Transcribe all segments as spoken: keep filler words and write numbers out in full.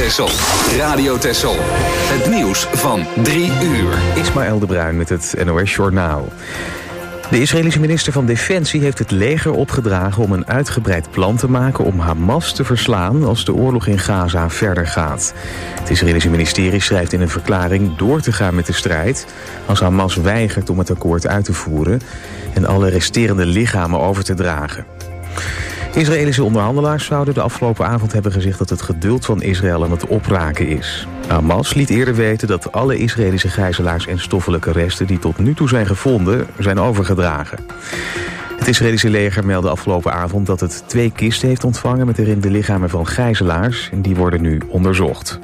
Texel. Radio Texel. Het nieuws van drie uur. Ismaël de Bruin met het N O S Journaal. De Israëlische minister van Defensie heeft het leger opgedragen om een uitgebreid plan te maken om Hamas te verslaan als de oorlog in Gaza verder gaat. Het Israëlische ministerie schrijft in een verklaring door te gaan met de strijd als Hamas weigert om het akkoord uit te voeren en alle resterende lichamen over te dragen. Israëlische onderhandelaars zouden de afgelopen avond hebben gezegd dat het geduld van Israël aan het opraken is. Hamas liet eerder weten dat alle Israëlische gijzelaars en stoffelijke resten die tot nu toe zijn gevonden, zijn overgedragen. Het Israëlische leger meldde afgelopen avond dat het twee kisten heeft ontvangen met erin de lichamen van gijzelaars en die worden nu onderzocht.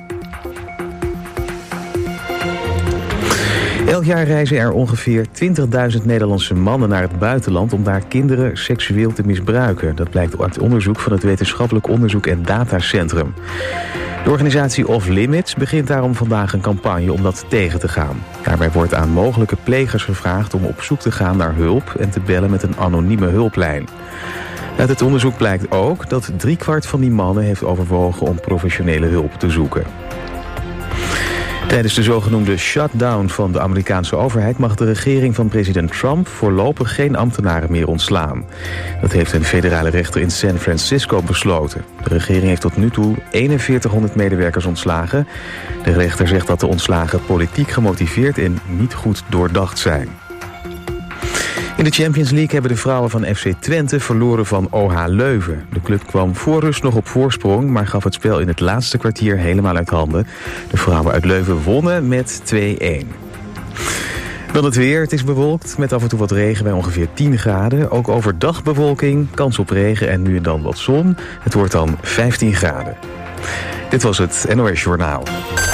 Elk jaar reizen er ongeveer twintigduizend Nederlandse mannen naar het buitenland om daar kinderen seksueel te misbruiken. Dat blijkt uit onderzoek van het Wetenschappelijk Onderzoek en Datacentrum. De organisatie Off Limits begint daarom vandaag een campagne om dat tegen te gaan. Daarbij wordt aan mogelijke plegers gevraagd om op zoek te gaan naar hulp en te bellen met een anonieme hulplijn. Uit het onderzoek blijkt ook dat driekwart van die mannen heeft overwogen om professionele hulp te zoeken. Tijdens de zogenoemde shutdown van de Amerikaanse overheid mag de regering van president Trump voorlopig geen ambtenaren meer ontslaan. Dat heeft een federale rechter in San Francisco besloten. De regering heeft tot nu toe eenenveertighonderd medewerkers ontslagen. De rechter zegt dat de ontslagen politiek gemotiveerd en niet goed doordacht zijn. In de Champions League hebben de vrouwen van F C Twente verloren van O H Leuven. De club kwam voor rust nog op voorsprong, maar gaf het spel in het laatste kwartier helemaal uit handen. De vrouwen uit Leuven wonnen met twee-een. Dan het weer. Het is bewolkt met af en toe wat regen bij ongeveer tien graden. Ook overdag bewolking, kans op regen en nu en dan wat zon. Het wordt dan vijftien graden. Dit was het N O S Journaal.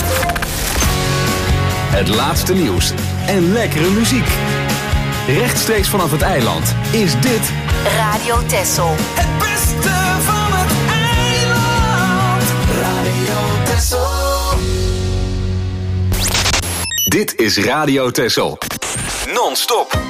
Het laatste nieuws en lekkere muziek. Rechtstreeks vanaf het eiland is dit Radio Texel. Het beste van het eiland. Radio Texel. Dit is Radio Texel. Non-stop.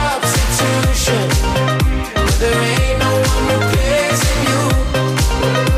There ain't no one replacing you.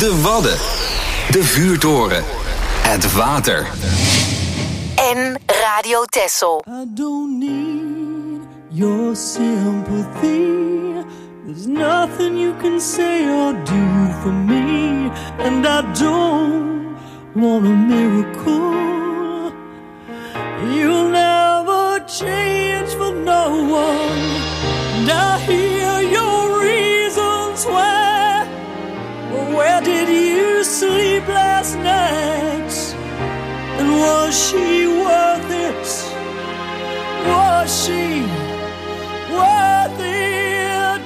De Wadden. De Vuurtoren. Het water. En Radio Texel. I don't need your sympathy. There's nothing you can say or do for me. And I don't want a miracle. You'll never change for no one. And I hear your reasons why. Where did you sleep last night? And was she worth it? Was she worth it?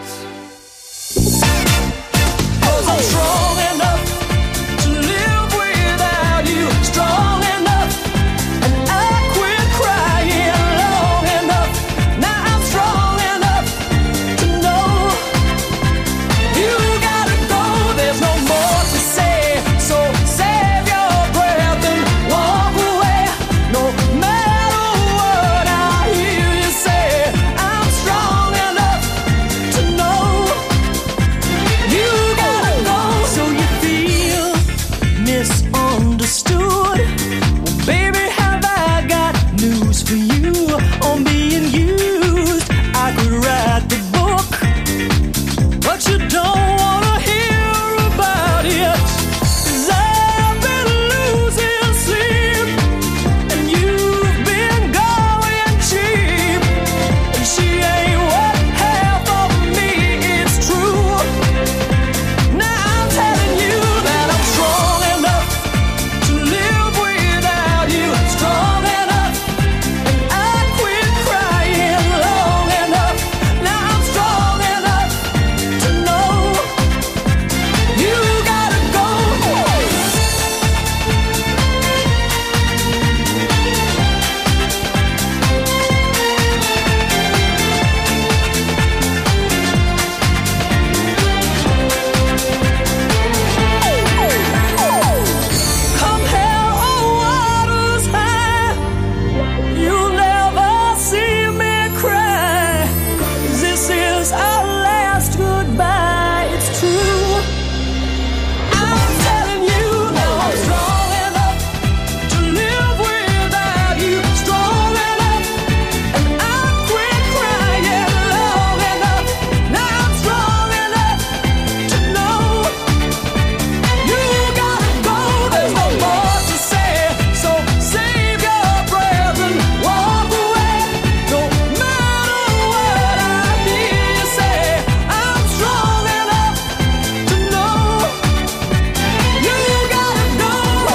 'Cause I'm strong enough to live without you. Strong enough, and I quit crying long enough. Now I'm strong enough to know you gotta go. There's no more to say, so save your breath and walk away. No matter what I hear you say, I'm strong enough to know you gotta go. So you feel misunderstood? Well, baby, have I got news for you on being used? I could write the book, but you don't wanna hear about it. 'Cause I've been losing sleep, and you've been going cheap. And she ain't what half of me is true. Now I'm telling you that I'm strong enough to live without you. Strong enough, and I quit crying long enough. Now I'm strong enough to know you gotta go. Come hell or waters high, you'll never see me cry. 'Cause this is our last goodbye, it's true. I'm telling you now I'm strong enough to live without you. Strong enough, and I quit crying long enough. Now I'm strong enough to know you gotta go. There's no more to say, so save your breath and walk away. No matter what I hear you say, I'm strong enough to know you gotta go.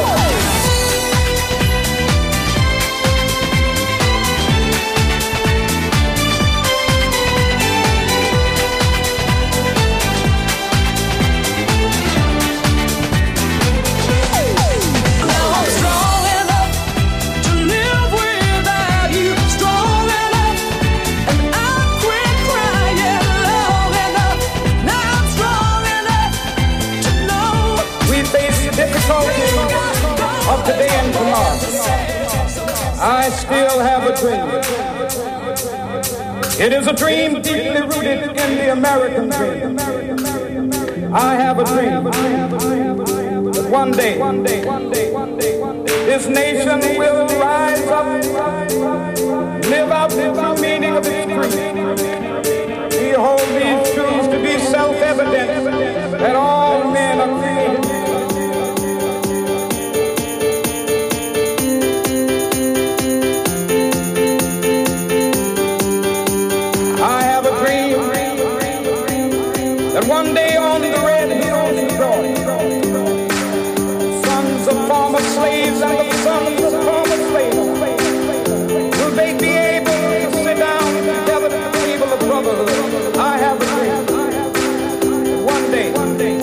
Now I'm strong enough to live without you. Strong enough, and I quit crying long enough. Now I'm strong enough to know We face the difficulties of today and tomorrow. I still have a dream. It is a dream deeply rooted in the American dream. I have a dream that one day this nation will rise up, live out the true meaning of its creed. We hold these truths to be self-evident that all men are created. I have a dream that one day on the red hills of Georgia, sons of former slaves and the sons of former slaves, will they be able to sit down together at the table of brotherhood? I have a dream that one day, one day,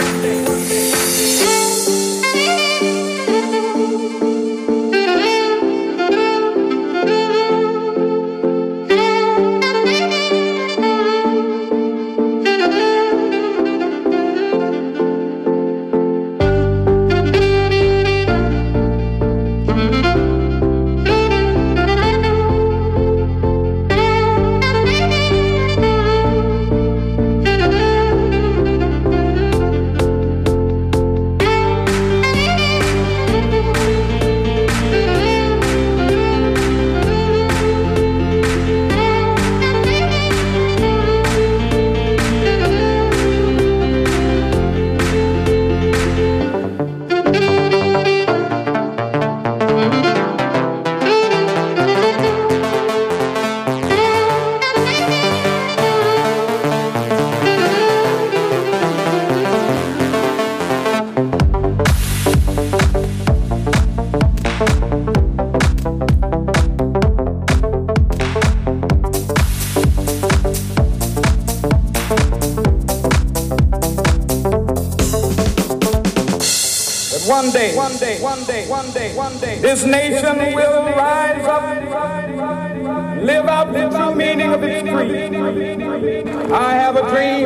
One day, one day, one day, one day, one day, this nation will rise up, live out the true meaning of its creed. I have a dream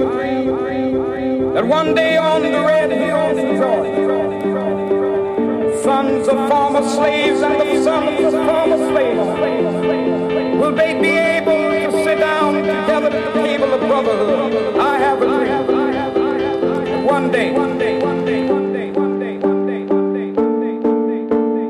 that one day on the red hills of Georgia, sons of former slaves and the sons of former slaves, will they be able to sit down together at the table of brotherhood? I have a dream. One day, one day, one day, one day, one day, one day, one day, one day, one day,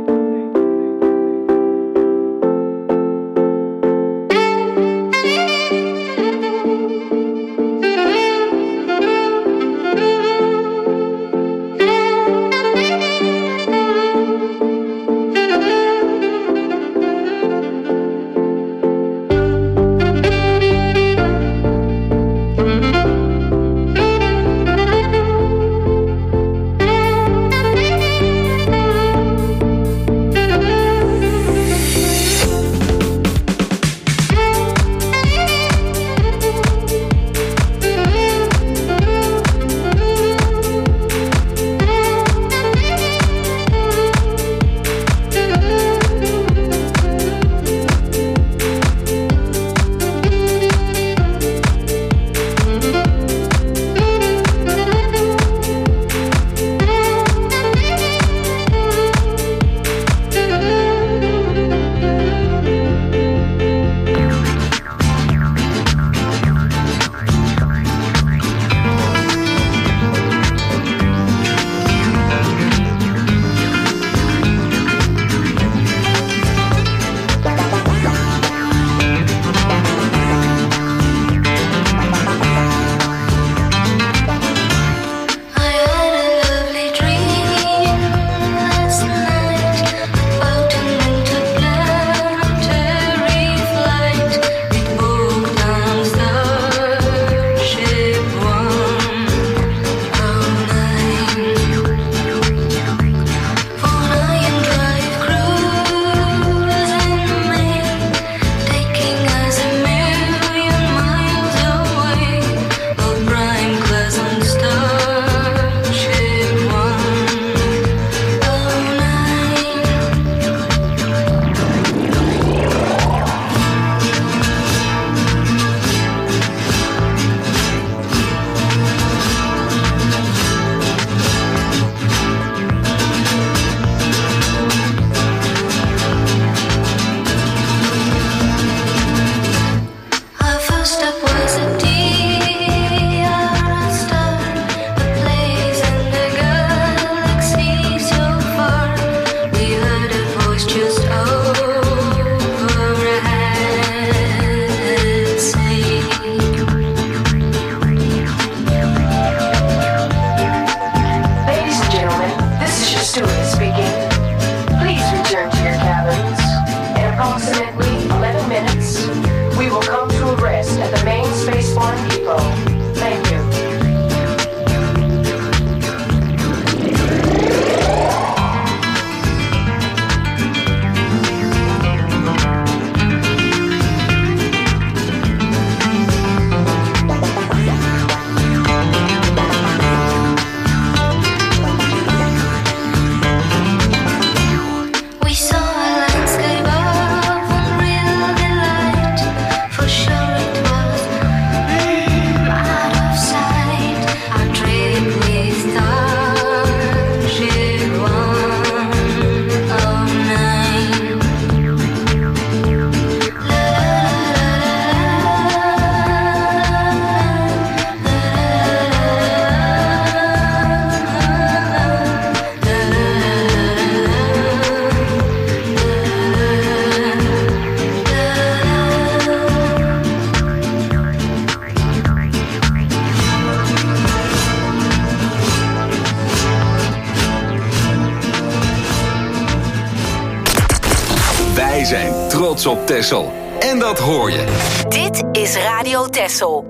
Wij zijn trots op Texel. En dat hoor je. Dit is Radio Texel.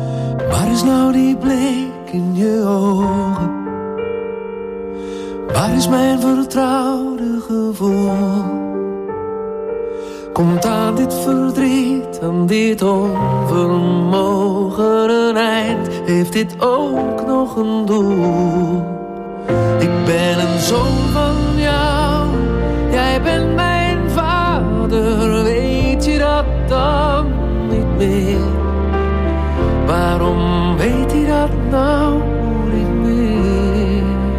Waar is nou die blik in je ogen? Waar is mijn vertrouwde gevoel? Komt aan dit verdriet, aan dit onvermogen een eind? Heeft dit ook nog een doel? Ik ben een zoon van jou, jij bent mijn vader. Weet je dat dan niet meer? Waarom weet hij dat nou niet meer?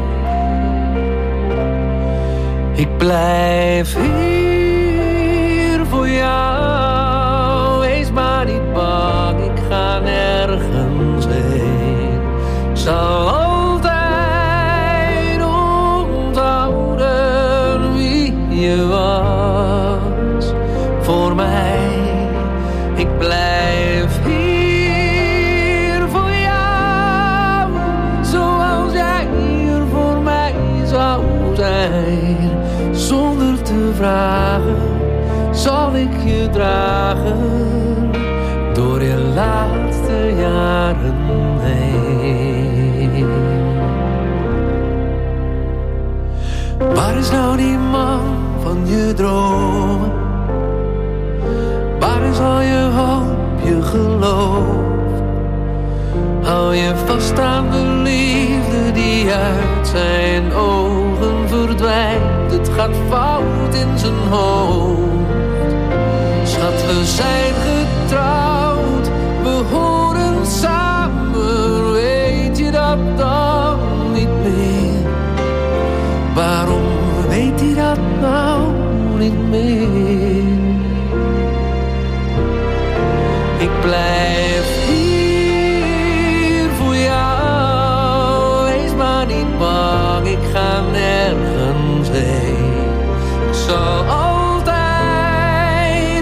Ik blijf hier voor jou. Wees maar niet bang, ik ga nergens heen. Ik zal altijd onthouden wie je was voor mij. Ik blijf hier voor jou, zoals jij hier voor mij zou zijn. Zonder te vragen zal ik je dragen door je laatste jaren heen. Waar is nou die man van je dromen? Waar is al je hoop, je geloof? Hou je vast aan de liefde die uit zijn ogen verdwijnt. Het gaat fout in zijn hoofd. Schat, we zijn getrouwd, we horen samen. Weet je dat dan niet meer? Waarom weet hij dat nou niet meer? Ik blijf hier voor jou. Wees maar niet bang, ik ga nergens heen. Ik zal altijd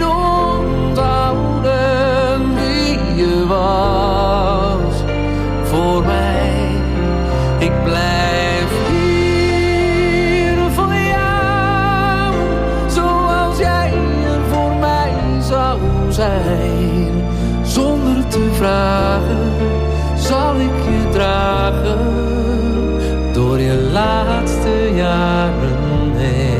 onthouden wie je was voor mij. Ik blijf hier voor jou, zoals jij er voor mij zou zijn. Zonder te vragen zal ik je dragen door je laatste jaren heen.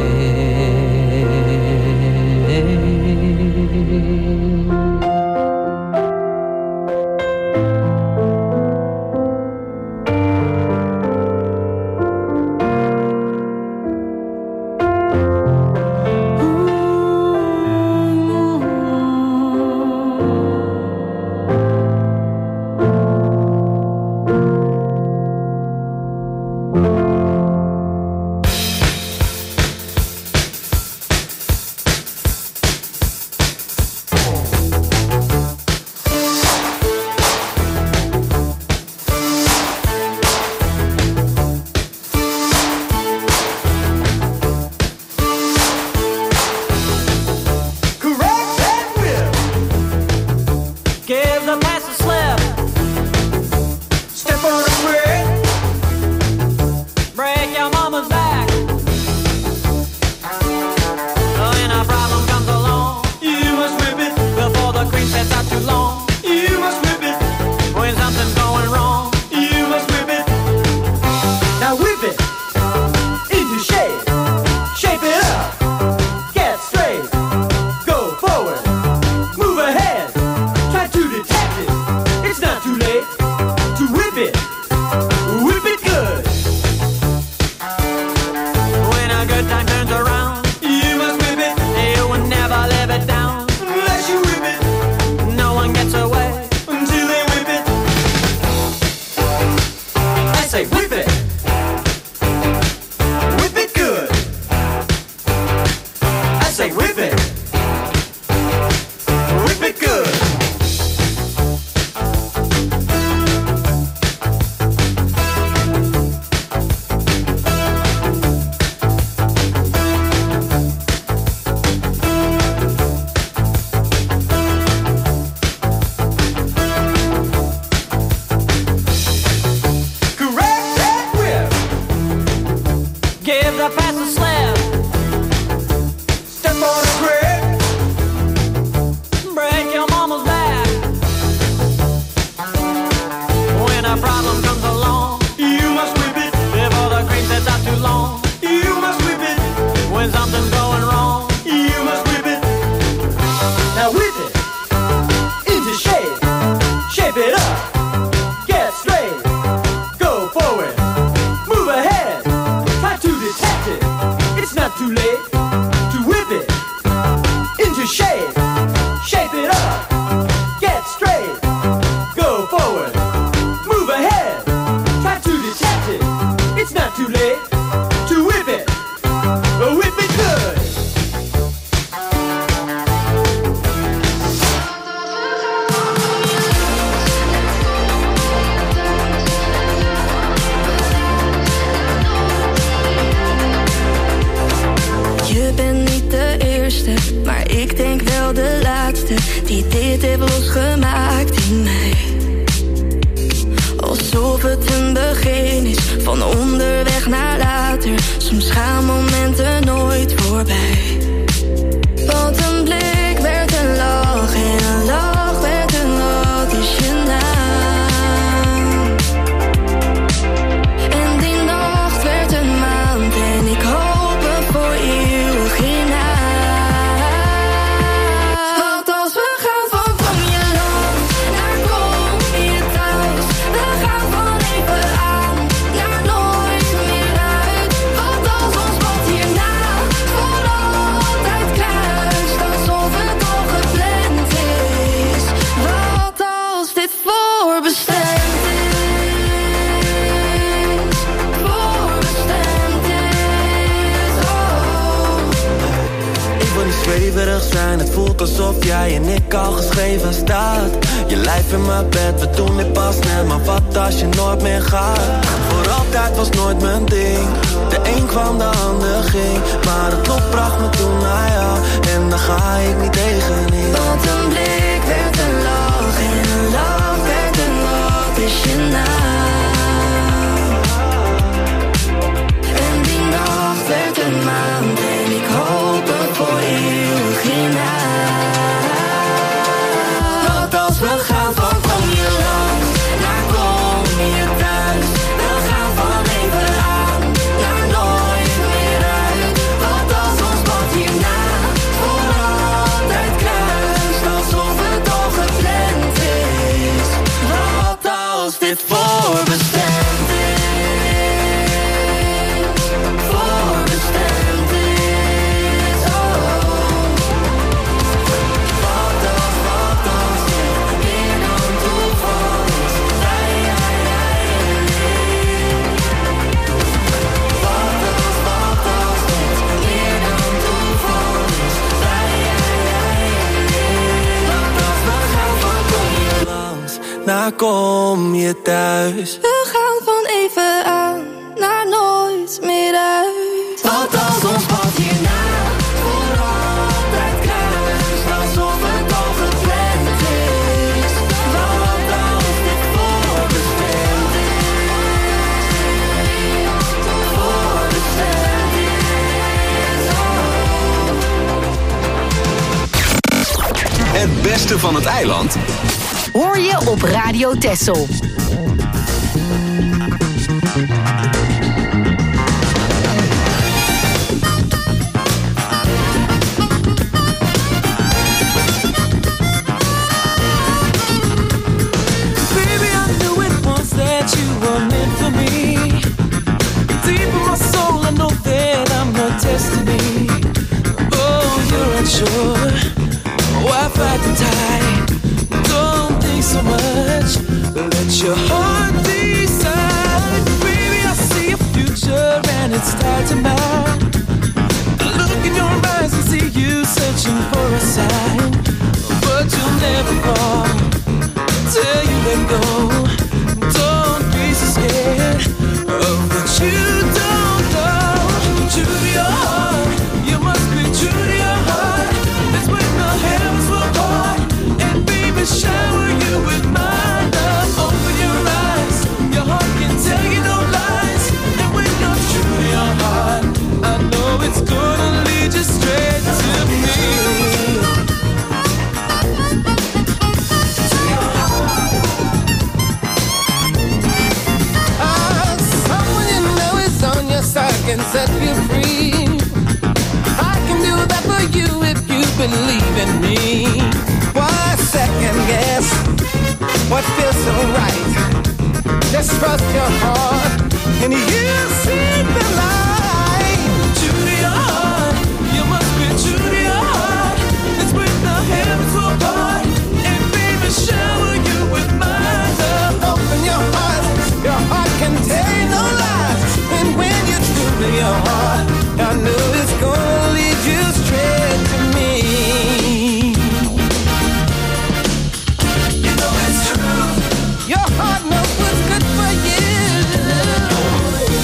dit heeft losgemaakt in mij. Alsof het een begin is van onderweg naar later. Soms gaan momenten nooit voorbij. Want een blik werd een lach en een lach werd een wat is je naam. En die nacht werd een maand en ik hoop voor eeuwig hierna. Want als we gaan van kom je langs naar kom je thuis. We gaan van even aan naar nooit meer uit. Want als ons pad hierna voor altijd kruist, alsof het al gepland is. Wat als dit voorbestemd is, voorbestemd is, oh. Ik wil niet zweverig zijn, het voelt alsof jij en ik al geschreven staat. Je lijf in mijn bed, we doen dit pas net, maar wat als je nooit meer gaat? Voor altijd was nooit mijn ding, de een kwam, de ander ging. Maar het lot bracht me toen naar jou, en daar ga ik niet tegenin. Want een blik werd een lach en een lach werd een wat is je naam. En die nacht werd een maand en ik hoop er voor eeuwig hierna. Want als we gaan van kom je langs naar kom je thuis. We gaan van even aan naar nooit meer uit. Want als ons pad hierna voor altijd kruist, alsof het al gepland is. Wat als dit voorbestemd is, voorbestemd is, oh. Wat als, wat als dit meer dan toeval is, jij, jij, jij en ik. Wat als, wat als dit meer dan toeval is, jij, jij, jij en ik. Wat als we gaan van kom je Langs, naar kom je thuis. We gaan van even aan naar nooit meer uit. Wat als ons pad hierna voor altijd kruist, alsof het al gepland is. Wat als dit voorbestemd is, voorbestemd is, oh. Het beste van het eiland Hoor je op Radio Texel. Baby, I knew it once that you were meant for me. Deep in my soul, I know that I'm your destiny. Oh, you're unsure. Why fight the tide? Don't think so much. Let your heart decide. Baby, I see a future and it's tied to mine. I look in your eyes and see you searching for a sign. But you'll never fall till you let go. Don't be so scared of what you don't know. True to your heart, you must be true to your heart. That's when the heavens will part and baby shower you with my love. Open your eyes, your heart can tell you no lies. And when you're true to your heart, I know it's gonna lead you straight to me. Can set you free. I can do that for you if you believe in me. Why second guess what feels so right? Just trust your heart and you'll see the light. True to your heart, you must be true to your heart. It's when the heavens will part and baby shower you with my love. Open your heart, your heart can tell no lies. And when you to your heart, I know it's gonna lead you straight to me. You know it's true. Your heart knows what's good for you.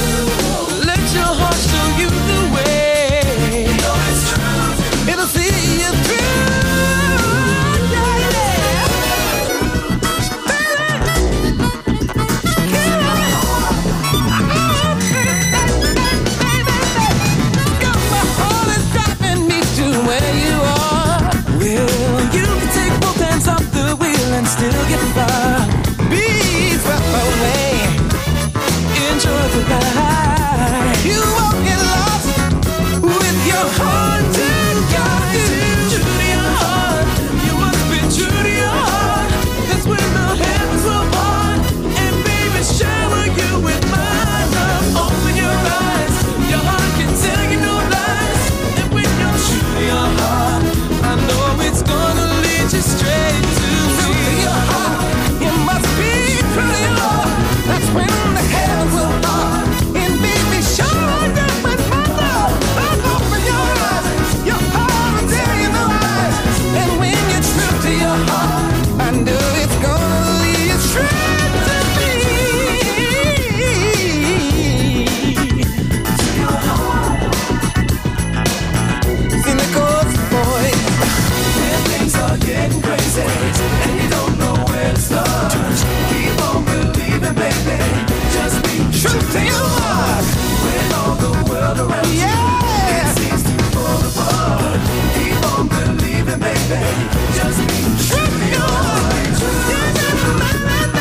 easy, and you don't know where to start. Keep on believing, baby. Just be true to your heart. When all the world around you, yeah, it seems to fall apart. Keep on believing, baby. Just be true to your heart. True to your heart.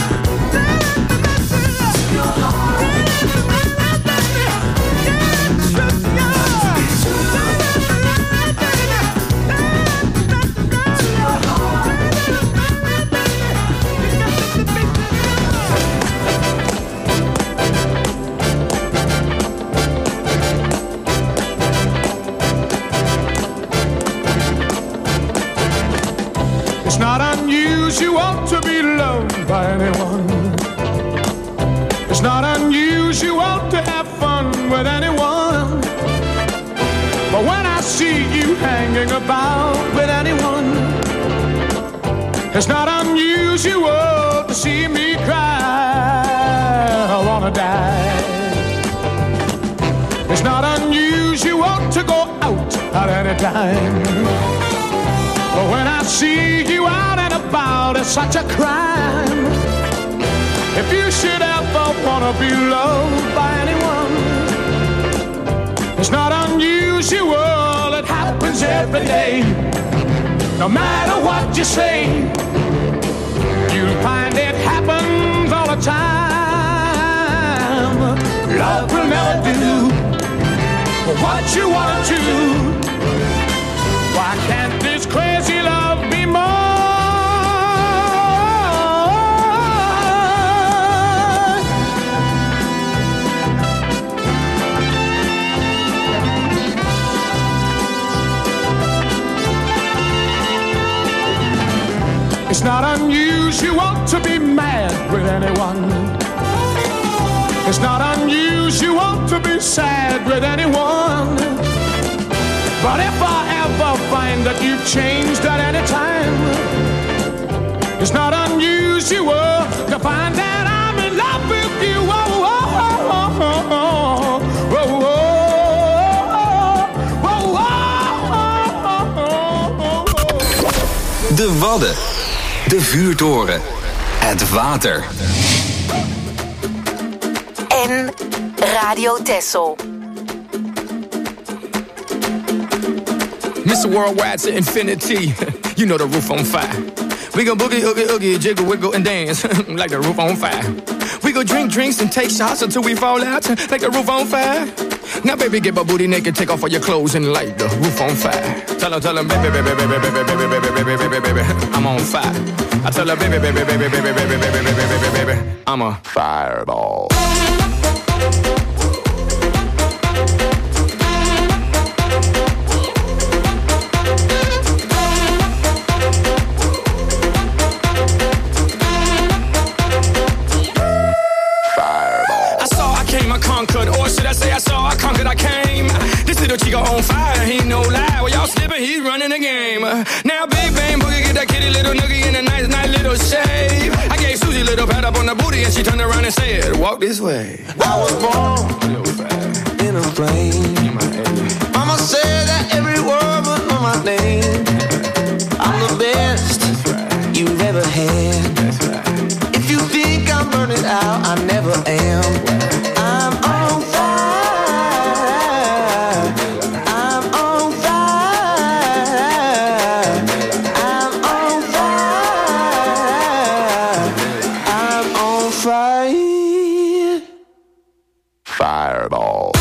It's not unusual to be loved by anyone. It's not unusual to have fun with anyone. But when I see you hanging about with anyone, it's not unusual to see me cry. I wanna die. It's not unusual to go out at any time. But when I see you out and about, it's such a crime. If you should ever wanna be loved by anyone, it's not unusual, it happens every day. No matter what you say, you'll find it happens all the time. Love will never do what you want to. Why can't this crazy love be more? It's not unusual to be mad with anyone. It's not unusual to be sad with anyone. But if I ever find that you've changed at any time, it's not unusual to find that I'm in love with you. Oh, oh, oh, oh, oh, oh, oh, oh, oh. De Wadden. De vuurtoren. Het water. En Radio Texel. Mister Worldwide to infinity. You know the roof on fire. We gon' boogie, oogie, oogie, jiggle, wiggle, and dance like the roof on fire. We go drink drinks and take shots until we fall out like the roof on fire. Now, baby, get my booty naked, take off all your clothes and light the roof on fire. Tell her, tell her, baby, baby, baby, baby, baby, baby, baby, baby, baby, baby, I'm on fire. I tell her, baby, baby, baby, baby, baby, baby, baby, baby, baby, I'm a fireball. Conquered, or should I say I saw I conquered, I came. This little chico on fire, he no lie. Well, y'all slipping, he's running the game. Now Big Bang Boogie get that kitty little noogie in a nice, nice little shave. I gave Susie a little pat up on the booty and she turned around and said, walk this way. I was born in a plane. Mama said that every word would know my name. I'm the best you've ever had. If you think I'm burning out, I never am. I'm on fire. I'm on fire. I'm on fire. I'm on fire. Fireball.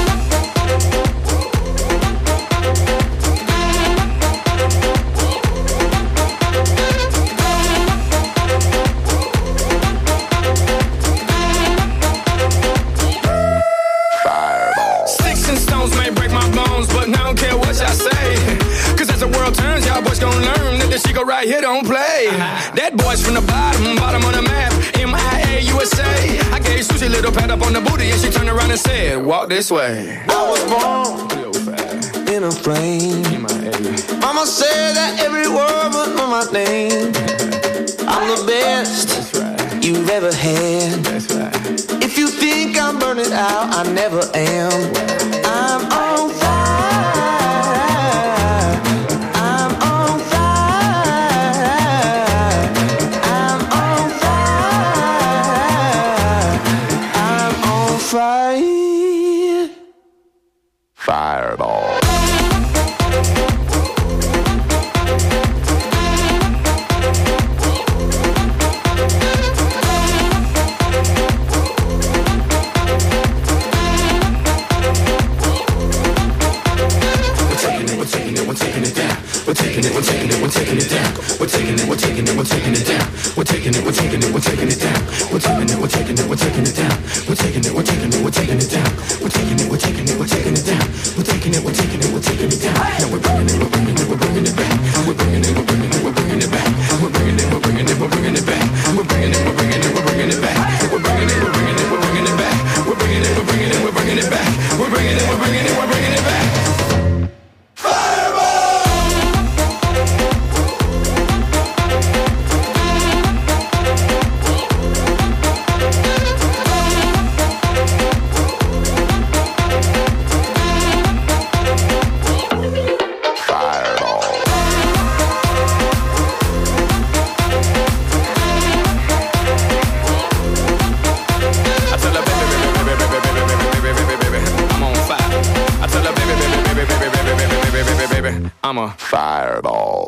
She go right here, don't play. Uh-huh. That boy's from the bottom, bottom of the map. M I A U S A. I gave Susie a little pat up on the booty and she turned around and said, walk this way. I was born in a plane. Mama said that every word would know my name. I'm the best right. you've ever had. That's right. If you think I'm burning out, I never am. I'm on fire. I'm on fire. we're taking it, we're taking it, we're taking it down. We're taking it, we're taking it, we're taking it down. We're taking it, we're taking it, we're taking it down. We're taking it, we're taking it, we're taking it down. We're taking it, we're taking it, we're taking it down. We're taking it, we're taking it, we're taking it down. Now we're bringing it, we're bringing it, we're bringing it back. We're bringing it, we're bringing it, we're bringing it back. We're bringing it, we're bringing it, we're bringing it back. We're bringing it, we're bringing it, we're bringing it back. We're bringing it, we're bringing it, we're bringing it back. We're bringing it, we're bringing it, we're bringing it back. We're bringing it, we're bringing it, we're bringing it back. I'm a fireball.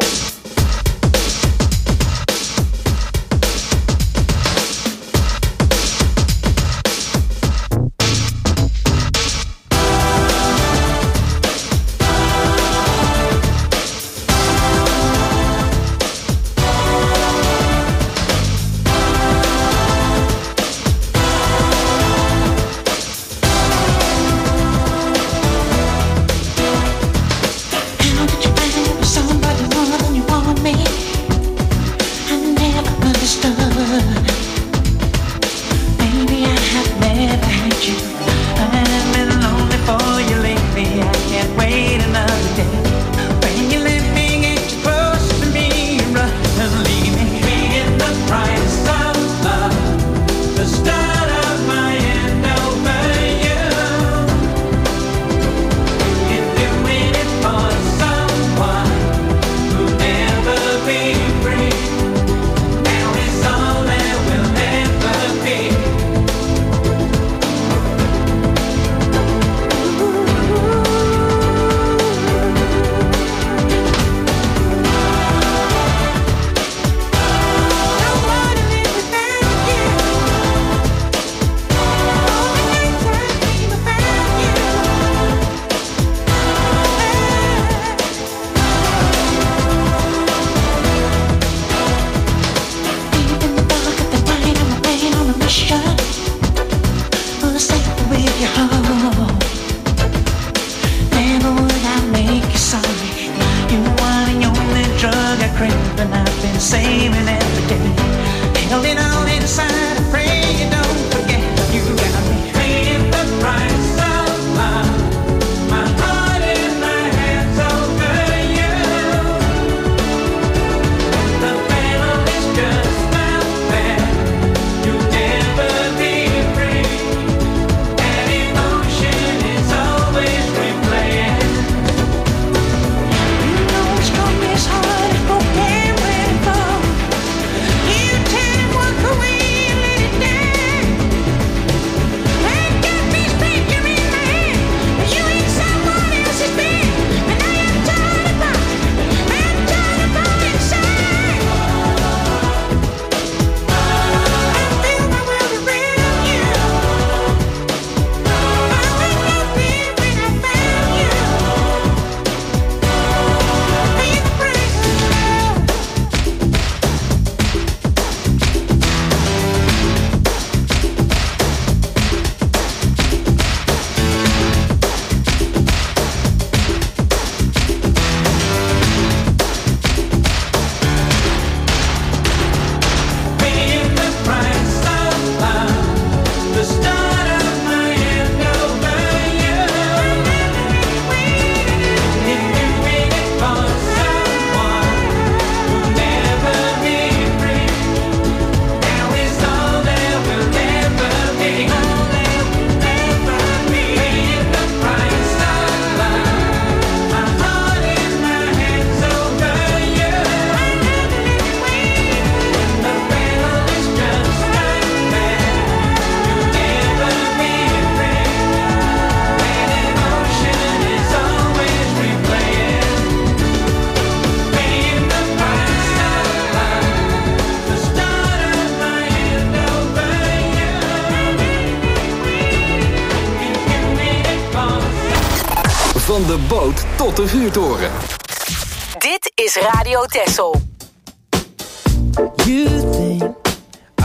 Van de boot tot de vuurtoren. Dit is Radio Texel.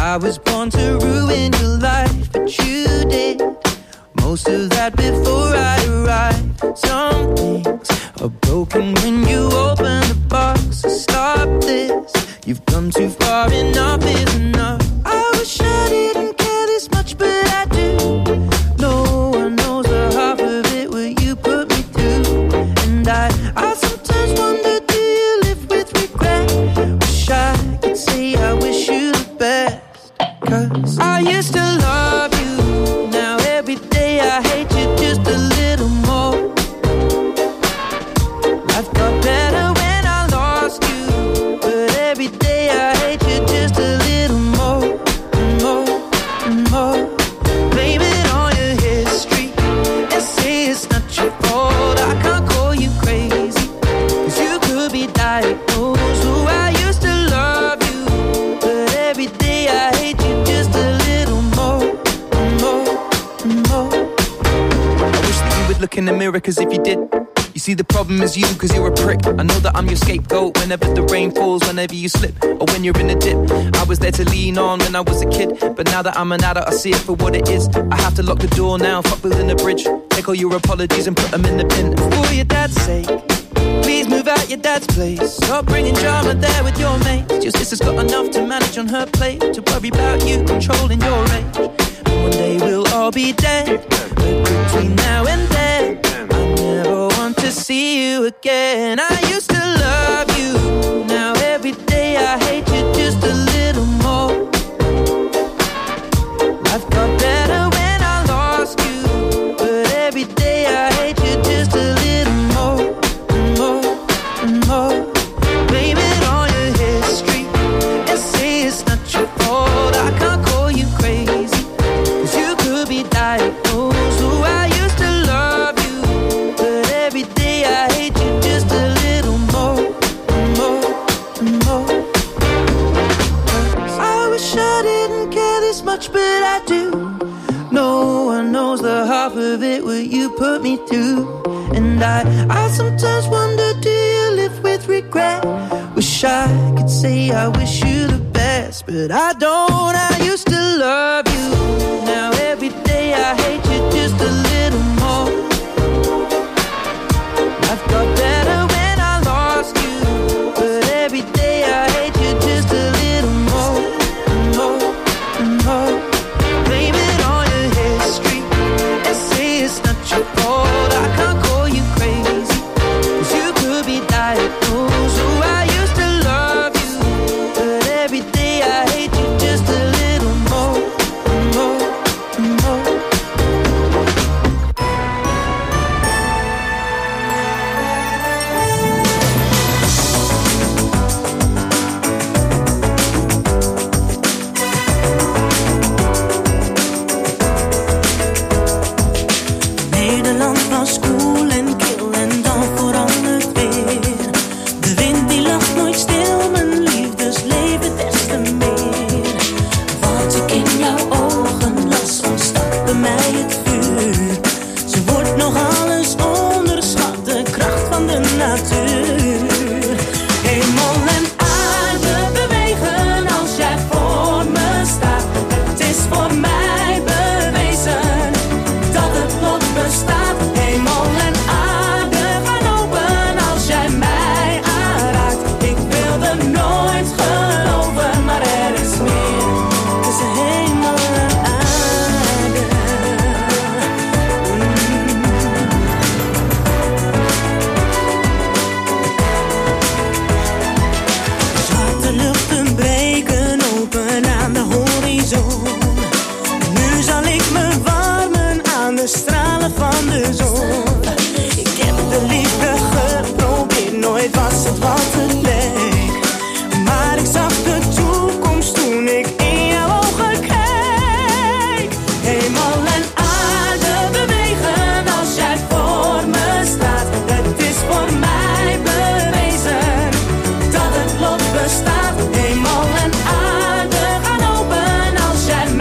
I was born to ruin your life, but you did most of that before I arrived. Some things are broken when you open the box. So stop this, you've come too far, enough is enough. I wish I didn't care this much, but I do. No one knows the half of it, what you put me through. And I, I sometimes wonder, do you live with regret? Wish I could say I wish you the best. Cause I used to love you, now every day I hate you just a little more. Life got better when I lost you, but every day I hate you just a little more, more, more. Blame it on your history and say it's not your fault. I can't call you crazy, cause you could be diagnosed. Oh, I used to love you, but every day I hate you just a little more, more, more. I wish that you would look in the mirror, cause if you did, you see the problem is you, cause you're a prick. I know that I'm your scapegoat whenever the rain falls, whenever you slip, or when you're in a dip. I was there to lean on when I was a kid, but now that I'm an adult I see it for what it is. I have to lock the door now, fuck building a bridge. Take all your apologies and put them in the bin. For your dad's sake, please move out your dad's place. Stop bringing drama there with your mates. Your sister's got enough to manage on her plate, to worry about you controlling your age. And one day we'll all be dead, but between now and then I never want to see you again. I used to love you, now every day I hate you just a little more. Life got better when I lost you, but every day I hate you just a little more, more, more. Blame it on your history and say it's not your fault. I can't call you crazy, cause you could be diagnosed. Oh, I used to love you, but every day I hate you just a little more, more, more. I wish I didn't care this much, but I do. No one knows the half of it, what you put me through. And I, I sometimes wonder, do you live with regret? Wish I could say I wish you the best, but I don't. I used to love you, now every day I hate you just a little more. Life got better when I lost you, but every day I hate you just a little more, more, more. Blame it on your history and say it's not your fault. I can't call you crazy, cause you could be diagnosed. Oh, I used to love you, but every day I hate you just a little more, more, more. Nederland was koel en kil en dan verandert weer. De wind die lacht nooit stil, mijn liefdesleven des te meer. Wat ik in jouw ogen las, ontstak bij mij het vuur. Ze wordt nog alles onderschat, de kracht van de natuur. Hemel en aarde bewegen als jij voor me staat. Het is voor mij bewezen dat het lot bestaat. Hemel en aarde gaan open als jij mij aanraakt. Ik wilde nooit geloven, maar er is meer tussen hemel en aarde. Zwarte luchten breken open aan de horizon. Nu zal ik me warmen aan de stralen van de zon. Ik heb de liefde geprobeerd, nooit was het wat het leek. Maar ik zag de toekomst toen ik in jouw ogen keek. Hemel en aarde bewegen als jij voor me staat. Het is voor mij bewezen dat het lot bestaat. Hemel en aarde gaan open als jij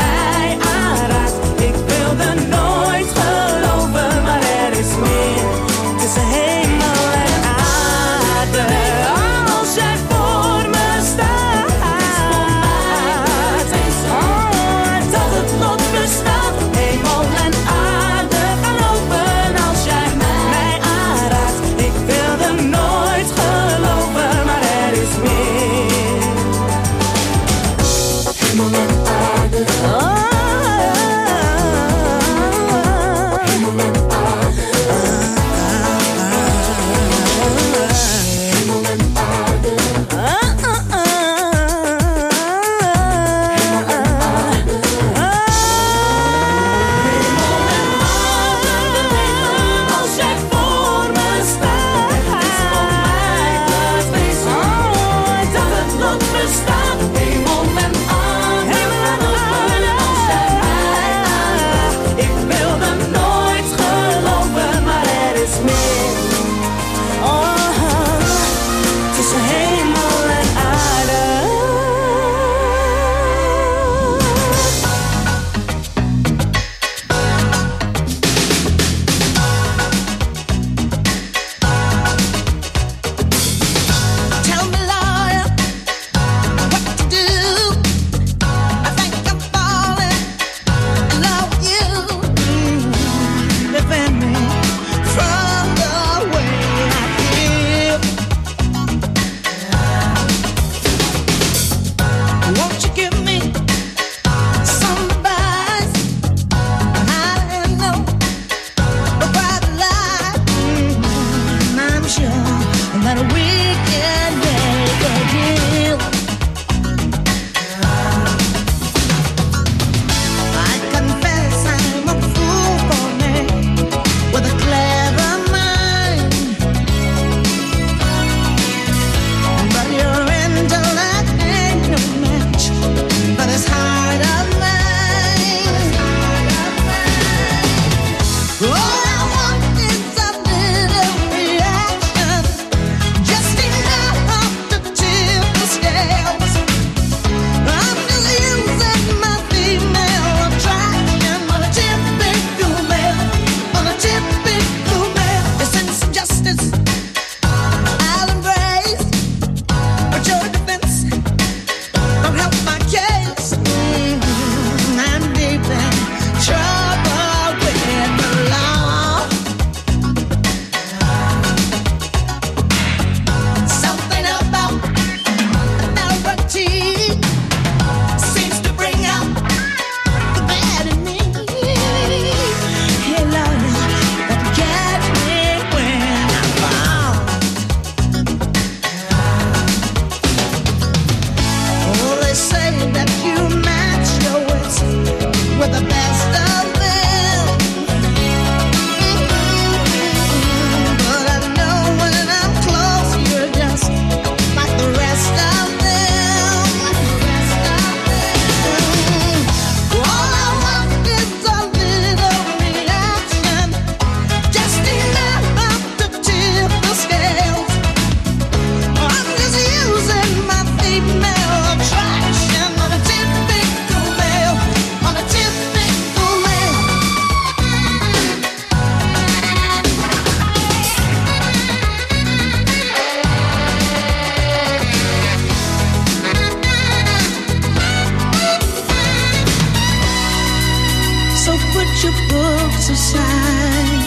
so sad.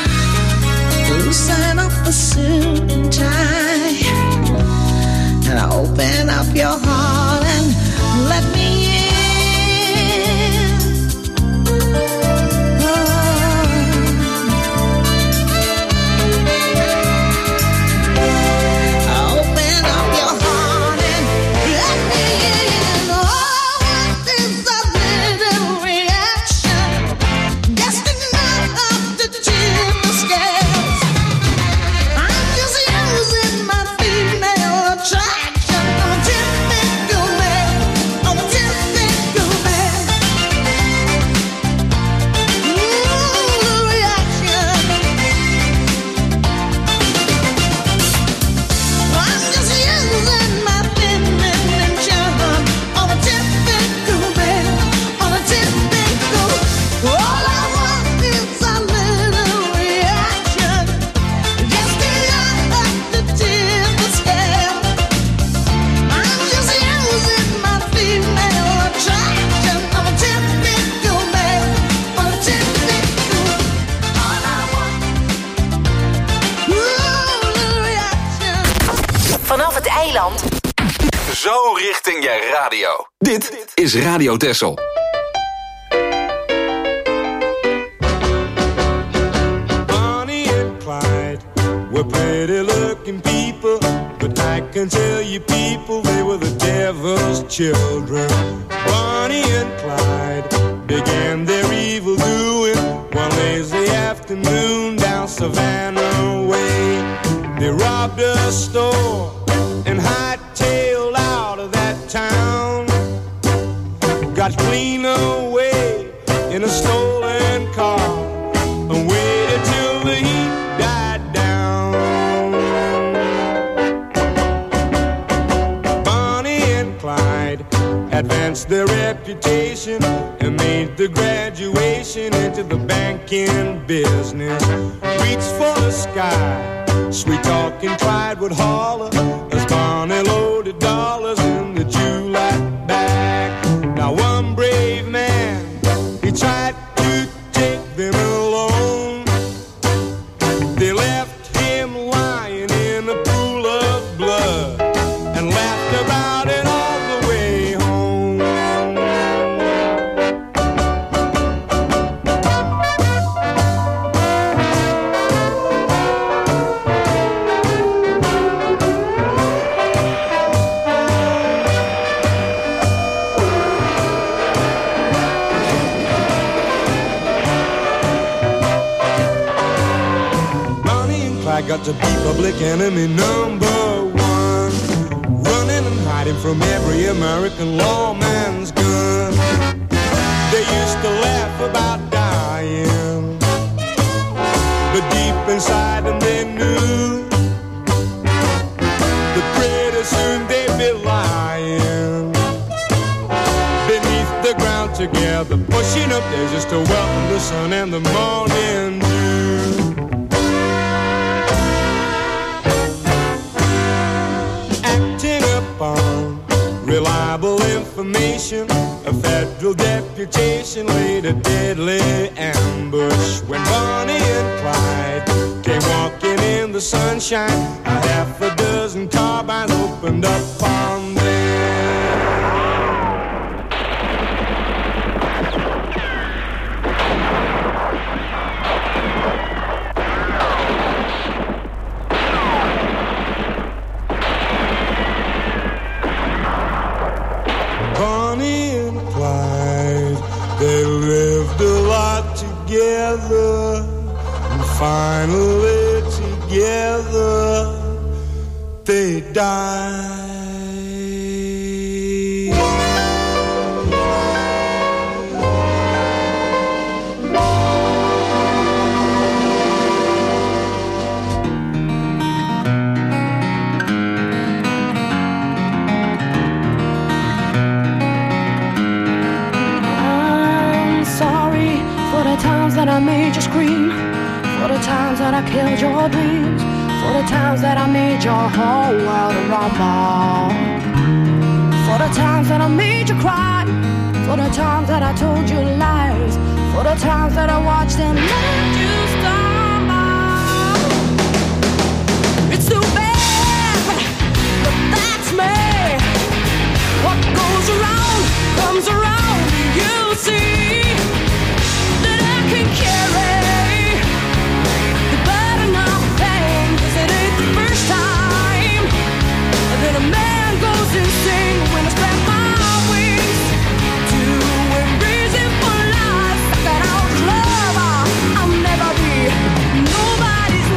Loosen up the suit and tie, and open up your heart and let me in. Zo richting je radio. Dit is Radio Texel. Bonnie and Clyde were pretty looking people, but I can tell you people, they were the devil's children. Bonnie and Clyde began their evil doing one lazy afternoon down Savannah Way. They robbed a store and hightailed out of that town. Got clean away in a stolen car and waited till the heat died down. Bonnie and Clyde advanced their reputation and made the graduation into the banking business. Reached for the sky, sweet talking Clyde would holler as Bonnie loaded dollars in the July bag. Now one brave man, he tried to take them alone. They left him lying in a pool of blood and laughed about it all the way home. I got to be public enemy number one, running and hiding from every American lawman's gun. They used to laugh about dying, but deep inside them they knew that pretty soon they'd be lying beneath the ground together, pushing up there just to welcome the sun and the morning dew. On reliable information, a federal deputation laid a deadly ambush. When Bonnie and Clyde came walking in the sunshine, a half a dozen carbines opened up on them. Bonnie and Clyde, they lived a lot together, and finally together they died. That I made you scream, for the times that I killed your dreams, for the times that I made your whole world rumble, for the times that I made you cry, for the times that I told you lies, for for the times that I watched them let you stumble. It's too bad, but that's me. What goes around comes around. You see that I can carry the burden of pain, 'cause it ain't the first time that a man goes insane when I spread my wings to embrace it for life. That out love, I'll never be nobody's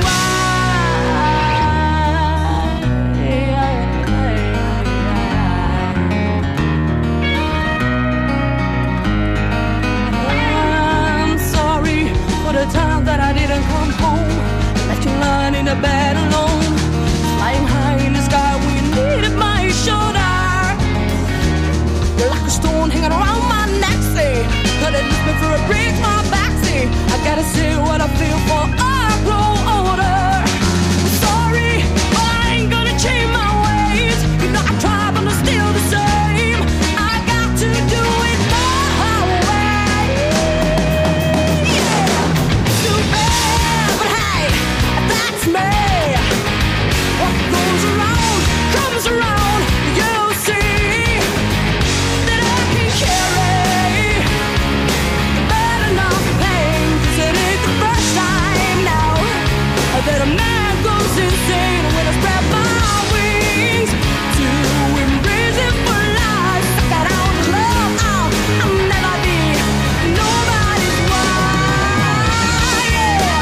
I'm sorry for the time that I didn't come home, left you lying in the bed alone, flying high in the sky when you needed my shoulder. You're like a stone hanging around my neck, say, could it lift me for a break, my back, say, I gotta say what I feel for I grow older. Sorry, but I ain't gonna change my ways. You know I try, but I'm still the same. I got to do it my way. Yeah, too bad, but hey, that's me. What goes around comes around. You see that I can carry the burden of pain, 'cause it ain't the first time now that a man goes insane when I spread my wings to embrace it for life. I got all the love, I'll, I'll never be nobody's wife. Yeah.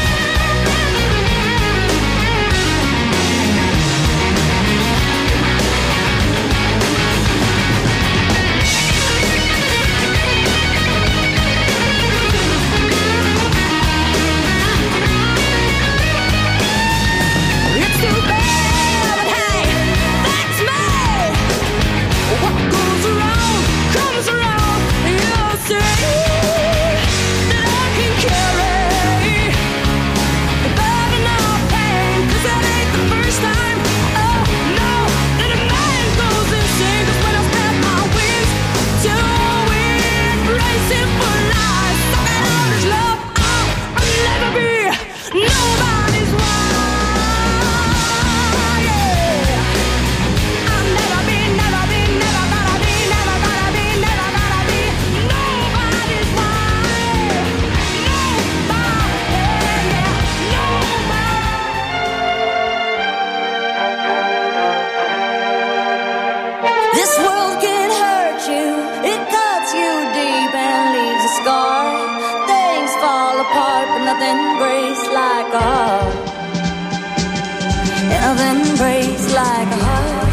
It's too bad, but hey, that's me. What goes around comes around. You'll see that I can carry the burden of pain, 'cause that ain't the first time, oh no, that a man goes insane. 'Cause when I spread my wings to embrace it for life, I got all this love, I'll, I'll never be nobody's wife. Yeah. I'll never be, never be, never gonna be, never gonna be, never gonna be nobody's wife. Nobody, yeah, nobody. This world can hurt you, it cuts you deep and leaves a scar. Things fall apart, but nothing breaks like a heart. And nothing breaks like a heart.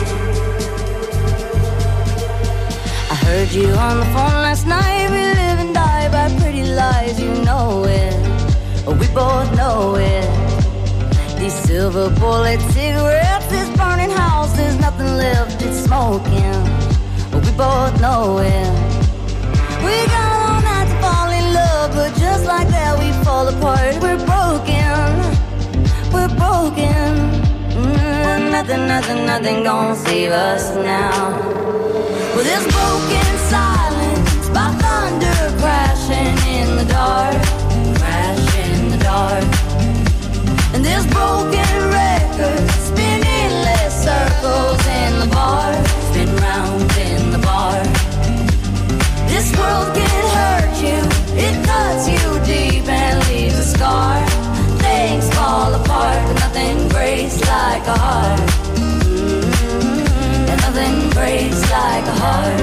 I heard you on the phone last night. We live and die by pretty lies, you know it. We both know it. These silver bullet cigarettes, this burning house, there's nothing left, it's smoking. We both know it. We got all night to fall in love, but just like that we fall apart. We're broken, we're broken. Mm, nothing, nothing, nothing gonna save us now. Well, this broken silence by thunder crashing in the dark, crash in the dark. And this broken record spinning less circles in the bar, spin round in the bar. This world can hurt you, it cuts you deep and leaves a scar. Things fall apart, but nothing breaks like a heart. Mm-hmm. And nothing breaks like a heart.